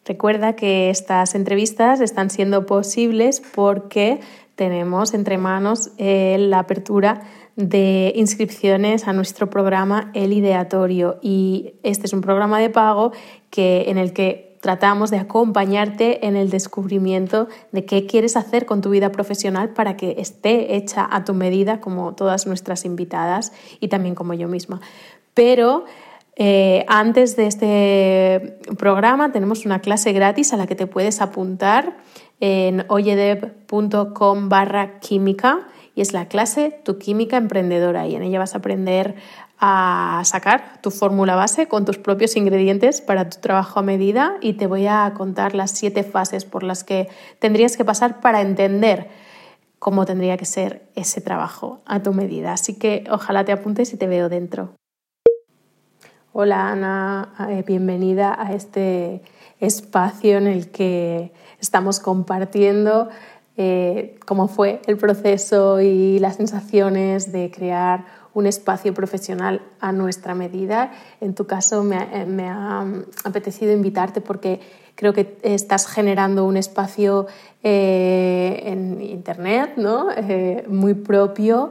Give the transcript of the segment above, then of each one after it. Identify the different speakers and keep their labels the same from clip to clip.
Speaker 1: Recuerda que estas entrevistas están siendo posibles porque tenemos entre manos la apertura de inscripciones a nuestro programa El Ideatorio, y este es un programa de pago en el que tratamos de acompañarte en el descubrimiento de qué quieres hacer con tu vida profesional para que esté hecha a tu medida, como todas nuestras invitadas y también como yo misma. Pero antes de este programa tenemos una clase gratis a la que te puedes apuntar en oyedev.com/química, y es la clase Tu Química Emprendedora, y en ella vas a aprender a sacar tu fórmula base con tus propios ingredientes para tu trabajo a medida, y te voy a contar las 7 fases por las que tendrías que pasar para entender cómo tendría que ser ese trabajo a tu medida. Así que ojalá te apuntes y te veo dentro. Hola Ana, bienvenida a este espacio en el que estamos compartiendo cómo fue el proceso y las sensaciones de crear un espacio profesional a nuestra medida. En tu caso me ha apetecido invitarte porque creo que estás generando un espacio en Internet, ¿no? Muy propio,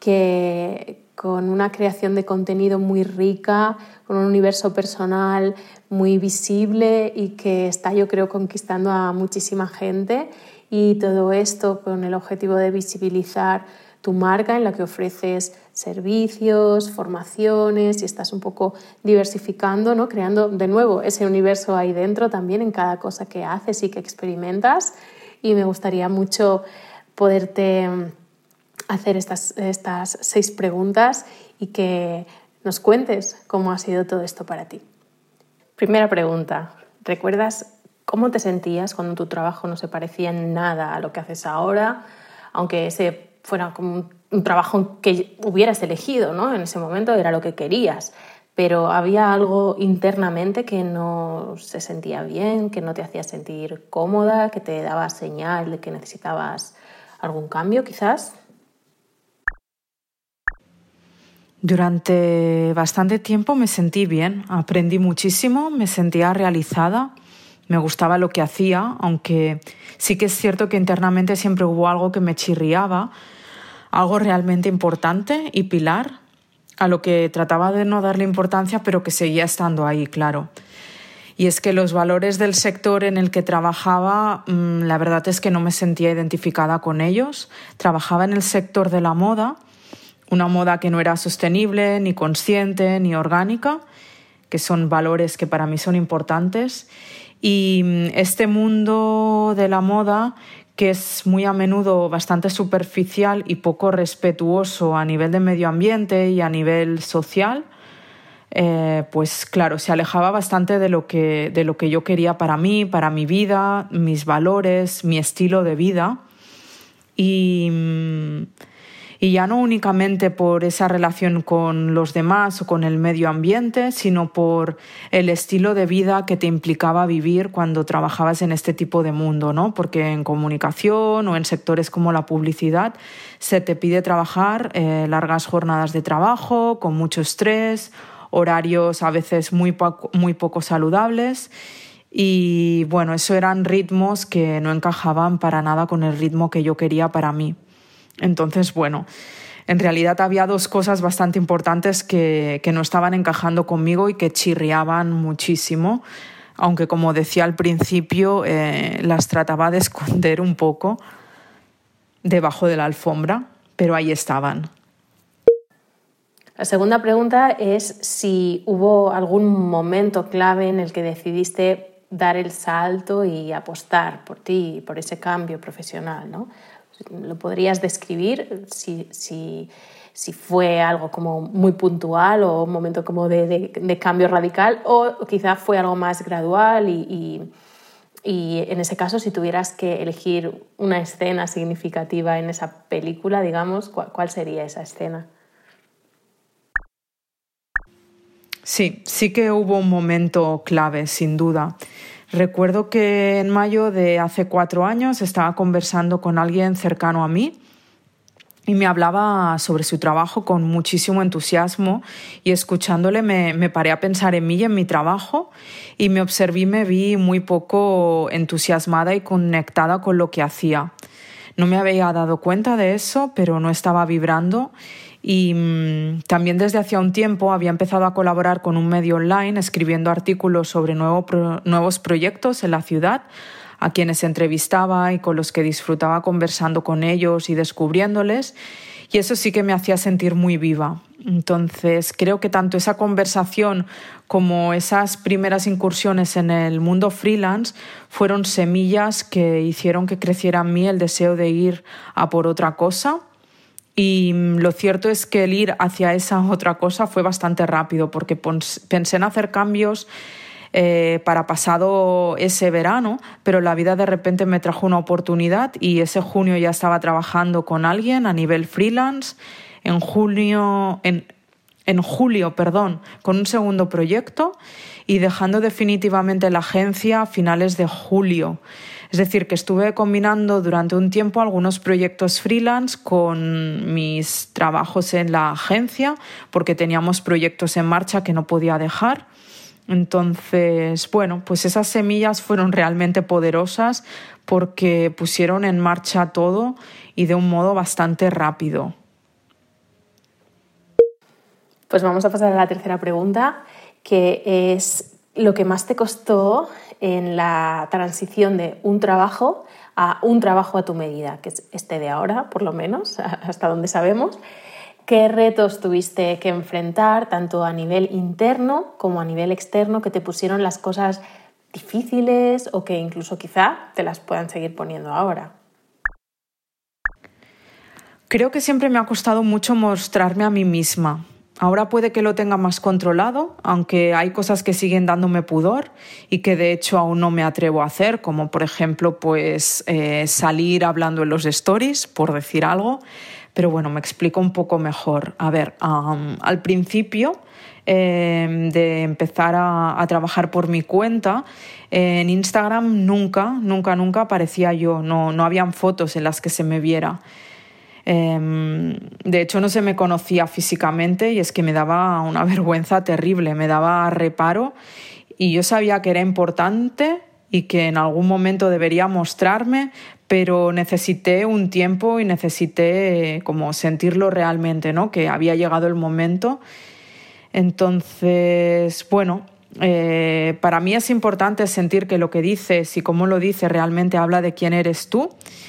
Speaker 1: con una creación de contenido muy rica, con un universo personal muy visible y que está, yo creo, conquistando a muchísima gente. Y todo esto con el objetivo de visibilizar tu marca, en la que ofreces servicios, formaciones, y estás un poco diversificando, ¿no? Creando de nuevo ese universo ahí dentro también en cada cosa que haces y que experimentas. Y me gustaría mucho poderte hacer estas 6 preguntas y que nos cuentes cómo ha sido todo esto para ti. Primera pregunta, ¿recuerdas cómo te sentías cuando tu trabajo no se parecía en nada a lo que haces ahora, aunque ese fuera como un trabajo que hubieras elegido, ¿no? En ese momento era lo que querías, pero había algo internamente que no se sentía bien, que no te hacía sentir cómoda, que te daba señal de que necesitabas algún cambio, quizás?
Speaker 2: Durante bastante tiempo me sentí bien, aprendí muchísimo, me sentía realizada, me gustaba lo que hacía, aunque sí que es cierto que internamente siempre hubo algo que me chirriaba, algo realmente importante y pilar, a lo que trataba de no darle importancia, pero que seguía estando ahí, claro. Y es que los valores del sector en el que trabajaba, la verdad es que no me sentía identificada con ellos. Trabajaba en el sector de la moda, una moda que no era sostenible, ni consciente, ni orgánica, que son valores que para mí son importantes. Y este mundo de la moda, que es muy a menudo bastante superficial y poco respetuoso a nivel de medio ambiente y a nivel social, pues claro, se alejaba bastante de lo que yo quería para mí, para mi vida, mis valores, mi estilo de vida. Y ya no únicamente por esa relación con los demás o con el medio ambiente, sino por el estilo de vida que te implicaba vivir cuando trabajabas en este tipo de mundo, ¿no? Porque en comunicación o en sectores como la publicidad se te pide trabajar largas jornadas de trabajo, con mucho estrés, horarios a veces muy poco saludables. Y bueno, eso eran ritmos que no encajaban para nada con el ritmo que yo quería para mí. Entonces, bueno, en realidad había 2 cosas bastante importantes que no estaban encajando conmigo y que chirriaban muchísimo, aunque como decía al principio, las trataba de esconder un poco debajo de la alfombra, pero ahí estaban.
Speaker 1: La segunda pregunta es si hubo algún momento clave en el que decidiste dar el salto y apostar por ti y por ese cambio profesional, ¿no? ¿Lo podrías describir si fue algo como muy puntual o un momento como de cambio radical, o quizá fue algo más gradual y en ese caso, si tuvieras que elegir una escena significativa en esa película, digamos, ¿cuál sería esa escena?
Speaker 2: Sí que hubo un momento clave, sin duda. Recuerdo que en mayo de hace 4 años estaba conversando con alguien cercano a mí y me hablaba sobre su trabajo con muchísimo entusiasmo, y escuchándole me paré a pensar en mí y en mi trabajo, y me observé y me vi muy poco entusiasmada y conectada con lo que hacía. No me había dado cuenta de eso, pero no estaba vibrando. Y también desde hacía un tiempo había empezado a colaborar con un medio online escribiendo artículos sobre nuevos proyectos en la ciudad, a quienes entrevistaba y con los que disfrutaba conversando con ellos y descubriéndoles, y eso sí que me hacía sentir muy viva. Entonces creo que tanto esa conversación como esas primeras incursiones en el mundo freelance fueron semillas que hicieron que creciera en mí el deseo de ir a por otra cosa. Y lo cierto es que el ir hacia esa otra cosa fue bastante rápido, porque pensé en hacer cambios para pasado ese verano, pero la vida de repente me trajo una oportunidad y ese junio ya estaba trabajando con alguien a nivel freelance. En julio, con un segundo proyecto, y dejando definitivamente la agencia a finales de julio. Es decir, que estuve combinando durante un tiempo algunos proyectos freelance con mis trabajos en la agencia, porque teníamos proyectos en marcha que no podía dejar. Entonces, bueno, pues esas semillas fueron realmente poderosas porque pusieron en marcha todo y de un modo bastante rápido.
Speaker 1: Pues vamos a pasar a la tercera pregunta, que es lo que más te costó en la transición de un trabajo a tu medida, que es este de ahora, por lo menos, hasta donde sabemos. ¿Qué retos tuviste que enfrentar, tanto a nivel interno como a nivel externo, que te pusieron las cosas difíciles o que incluso quizá te las puedan seguir poniendo ahora?
Speaker 2: Creo que siempre me ha costado mucho mostrarme a mí misma. Ahora puede que lo tenga más controlado, aunque hay cosas que siguen dándome pudor y que de hecho aún no me atrevo a hacer, como por ejemplo salir hablando en los stories, por decir algo. Pero bueno, me explico un poco mejor. A ver, al principio de empezar a trabajar por mi cuenta, en Instagram nunca aparecía yo, no habían fotos en las que se me viera. De hecho no se me conocía físicamente y es que me daba una vergüenza terrible, me daba reparo, y yo sabía que era importante y que en algún momento debería mostrarme, pero necesité un tiempo y necesité como sentirlo realmente, ¿no? Que había llegado el momento. Entonces, bueno, para mí es importante sentir que lo que dices y cómo lo dices realmente habla de quién eres tú.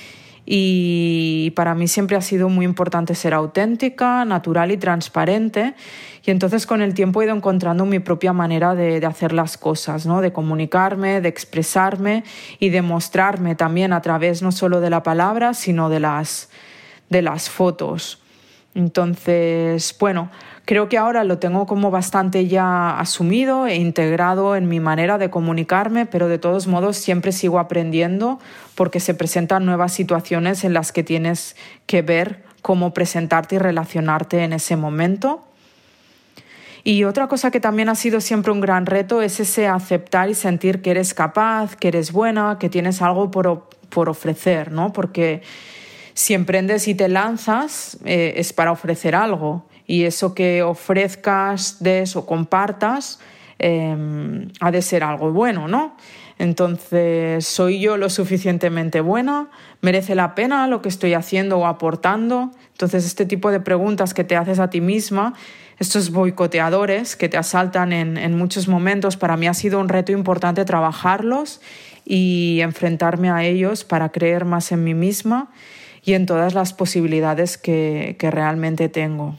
Speaker 2: Y para mí siempre ha sido muy importante ser auténtica, natural y transparente, y entonces con el tiempo he ido encontrando mi propia manera de hacer las cosas, ¿no? De comunicarme, de expresarme y de mostrarme también a través no solo de la palabra, sino de las fotos. Entonces, bueno, creo que ahora lo tengo como bastante ya asumido e integrado en mi manera de comunicarme, pero de todos modos siempre sigo aprendiendo porque se presentan nuevas situaciones en las que tienes que ver cómo presentarte y relacionarte en ese momento. Y otra cosa que también ha sido siempre un gran reto es ese aceptar y sentir que eres capaz, que eres buena, que tienes algo por ofrecer, ¿no? Porque si emprendes y te lanzas, es para ofrecer algo, y eso que ofrezcas, des o compartas ha de ser algo bueno, ¿no? Entonces, ¿soy yo lo suficientemente buena? ¿Merece la pena lo que estoy haciendo o aportando? Entonces, este tipo de preguntas que te haces a ti misma, estos boicoteadores que te asaltan en muchos momentos, para mí ha sido un reto importante trabajarlos y enfrentarme a ellos para creer más en mí misma y en todas las posibilidades que realmente tengo.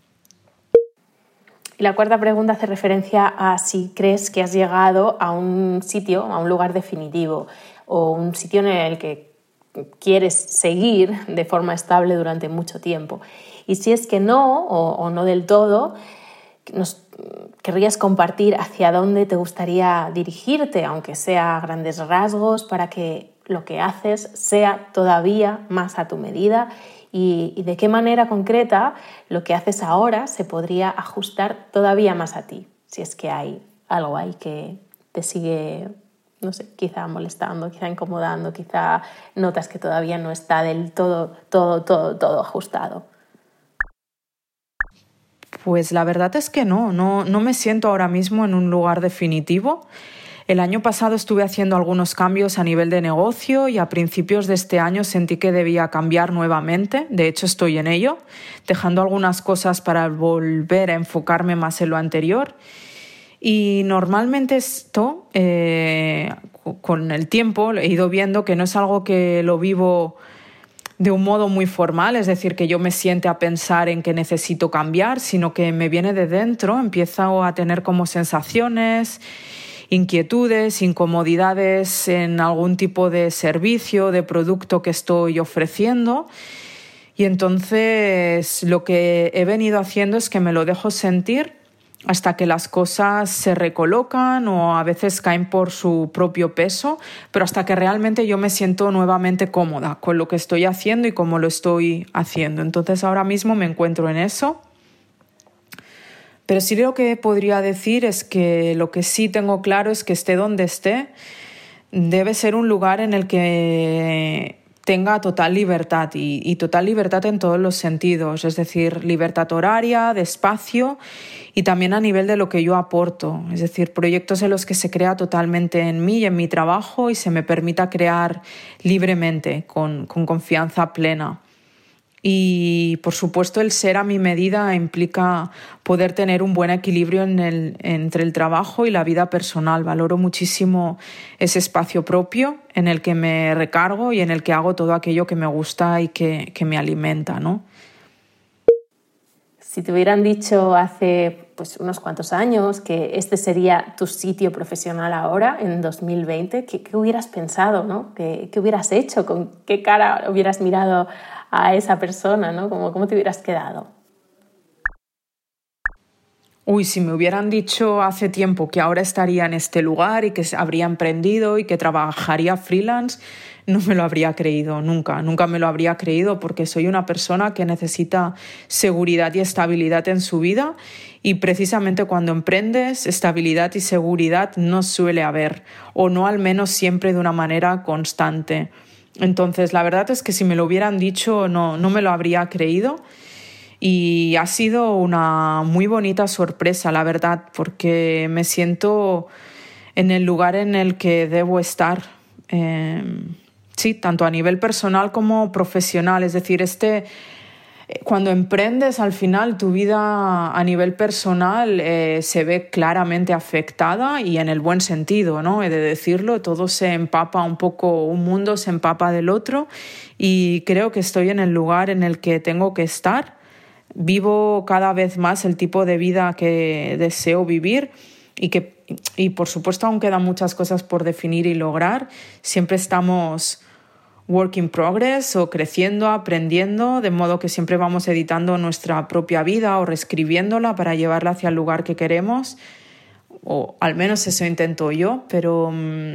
Speaker 1: Y la cuarta pregunta hace referencia a si crees que has llegado a un sitio, a un lugar definitivo, o un sitio en el que quieres seguir de forma estable durante mucho tiempo. Y si es que no, o no del todo, nos querrías compartir hacia dónde te gustaría dirigirte, aunque sea a grandes rasgos, para que lo que haces sea todavía más a tu medida, y de qué manera concreta lo que haces ahora se podría ajustar todavía más a ti, si es que hay algo ahí que te sigue no sé, quizá molestando, quizá incomodando, quizá notas que todavía no está del todo ajustado?
Speaker 2: Pues la verdad es que no me siento ahora mismo en un lugar definitivo. El año pasado estuve haciendo algunos cambios a nivel de negocio y a principios de este año sentí que debía cambiar nuevamente. De hecho, estoy en ello, dejando algunas cosas para volver a enfocarme más en lo anterior. Y normalmente esto, con el tiempo, he ido viendo que no es algo que lo vivo de un modo muy formal, es decir, que yo me siente a pensar en que necesito cambiar, sino que me viene de dentro, empiezo a tener como sensaciones, inquietudes, incomodidades en algún tipo de servicio, de producto que estoy ofreciendo. Y entonces lo que he venido haciendo es que me lo dejo sentir hasta que las cosas se recolocan o a veces caen por su propio peso, pero hasta que realmente yo me siento nuevamente cómoda con lo que estoy haciendo y cómo lo estoy haciendo. Entonces ahora mismo me encuentro en eso. Pero sí lo que podría decir es que lo que sí tengo claro es que esté donde esté, debe ser un lugar en el que tenga total libertad y total libertad en todos los sentidos, es decir, libertad horaria, de espacio y también a nivel de lo que yo aporto, es decir, proyectos en los que se crea totalmente en mí y en mi trabajo y se me permita crear libremente, con confianza plena. Y, por supuesto, el ser a mi medida implica poder tener un buen equilibrio entre el trabajo y la vida personal. Valoro muchísimo ese espacio propio en el que me recargo y en el que hago todo aquello que me gusta y que me alimenta, ¿no?
Speaker 1: Si te hubieran dicho hace unos cuantos años que este sería tu sitio profesional ahora, en 2020, ¿qué hubieras pensado, ¿no? ¿Qué hubieras hecho? ¿Con qué cara hubieras mirado a esa persona, ¿no? ¿Cómo te hubieras quedado?
Speaker 2: Si me hubieran dicho hace tiempo que ahora estaría en este lugar y que habría emprendido y que trabajaría freelance, no me lo habría creído, nunca me lo habría creído, porque soy una persona que necesita seguridad y estabilidad en su vida y precisamente cuando emprendes, estabilidad y seguridad no suele haber, o no al menos siempre de una manera constante. Entonces, la verdad es que si me lo hubieran dicho no me lo habría creído. Y ha sido una muy bonita sorpresa, la verdad, porque me siento en el lugar en el que debo estar. Sí, tanto a nivel personal como profesional. Es decir, cuando emprendes, al final tu vida a nivel personal se ve claramente afectada y en el buen sentido, ¿no? He de decirlo, todo se empapa un poco, un mundo se empapa del otro y creo que estoy en el lugar en el que tengo que estar. Vivo cada vez más el tipo de vida que deseo vivir y por supuesto aún quedan muchas cosas por definir y lograr. Siempre estamos work in progress o creciendo, aprendiendo, de modo que siempre vamos editando nuestra propia vida o reescribiéndola para llevarla hacia el lugar que queremos, o al menos eso intento yo, pero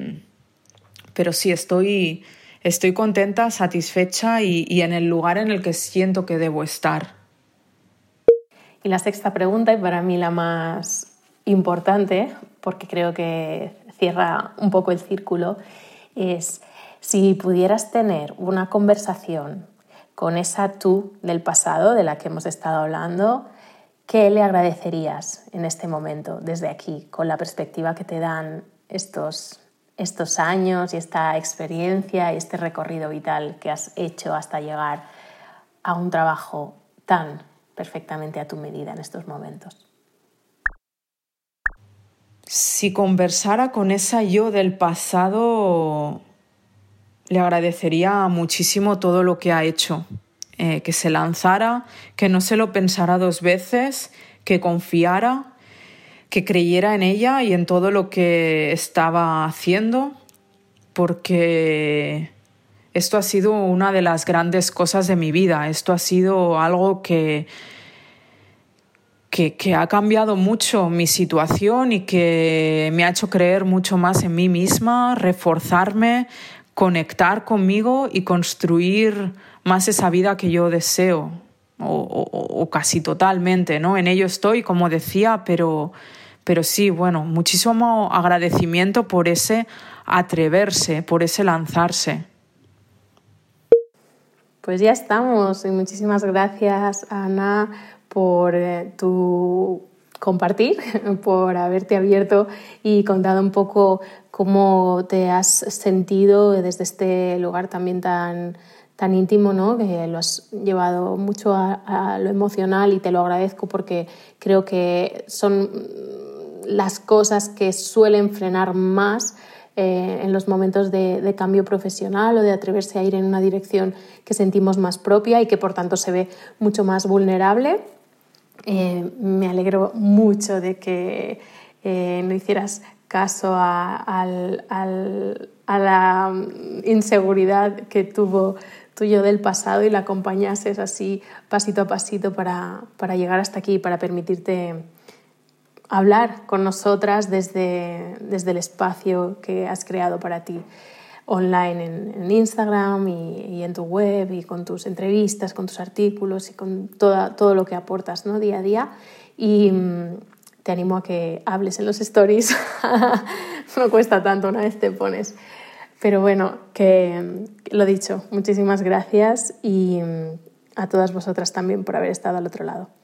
Speaker 2: sí estoy contenta, satisfecha y en el lugar en el que siento que debo estar.
Speaker 1: Y la sexta pregunta, y para mí la más importante, porque creo que cierra un poco el círculo, es si pudieras tener una conversación con esa tú del pasado de la que hemos estado hablando, ¿qué le agradecerías en este momento, desde aquí, con la perspectiva que te dan estos años y esta experiencia y este recorrido vital que has hecho hasta llegar a un trabajo tan perfectamente a tu medida en estos momentos?
Speaker 2: Si conversara con esa yo del pasado, le agradecería muchísimo todo lo que ha hecho, que se lanzara, que no se lo pensara dos veces, que confiara, que creyera en ella y en todo lo que estaba haciendo, porque esto ha sido una de las grandes cosas de mi vida. Esto ha sido algo que ha cambiado mucho mi situación y que me ha hecho creer mucho más en mí misma, reforzarme, conectar conmigo y construir más esa vida que yo deseo, o casi totalmente, ¿no? En ello estoy, como decía, pero sí, bueno, muchísimo agradecimiento por ese atreverse, por ese lanzarse.
Speaker 1: Pues ya estamos y muchísimas gracias, Ana, por tu compartir, por haberte abierto y contado un poco cómo te has sentido desde este lugar también tan íntimo, ¿no? Que lo has llevado mucho a lo emocional y te lo agradezco porque creo que son las cosas que suelen frenar más en los momentos de cambio profesional o de atreverse a ir en una dirección que sentimos más propia y que por tanto se ve mucho más vulnerable. Me alegro mucho de que no hicieras caso a la inseguridad que tuvo tuyo del pasado y la acompañases así pasito a pasito para llegar hasta aquí, para permitirte hablar con nosotras desde el espacio que has creado para ti online en Instagram y en tu web y con tus entrevistas, con tus artículos y con todo lo que aportas, ¿no? Día a día. Y te animo a que hables en los stories. No cuesta tanto una vez te pones. Pero bueno, que lo dicho, muchísimas gracias y a todas vosotras también por haber estado al otro lado.